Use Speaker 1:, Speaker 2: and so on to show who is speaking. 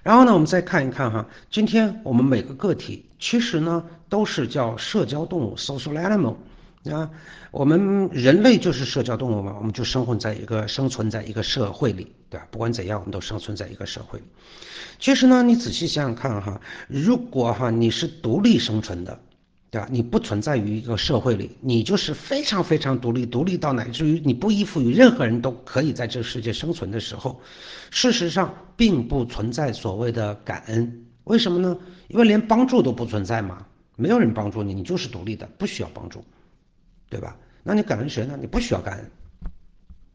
Speaker 1: 然后呢，我们再看一看哈，今天我们每个个体其实呢都是叫社交动物 （social animal） 啊。我们人类就是社交动物嘛，我们就生存在一个社会里，对吧？不管怎样，我们都生存在一个社会里。其实呢，你仔细想想看哈，如果你是独立生存的，对吧？你不存在于一个社会里，你就是非常非常独立，独立到乃至于你不依附于任何人都可以在这个世界生存的时候，事实上并不存在所谓的感恩。为什么呢？因为连帮助都不存在嘛，没有人帮助你，你就是独立的，不需要帮助，对吧？那你感恩谁呢？你不需要感恩。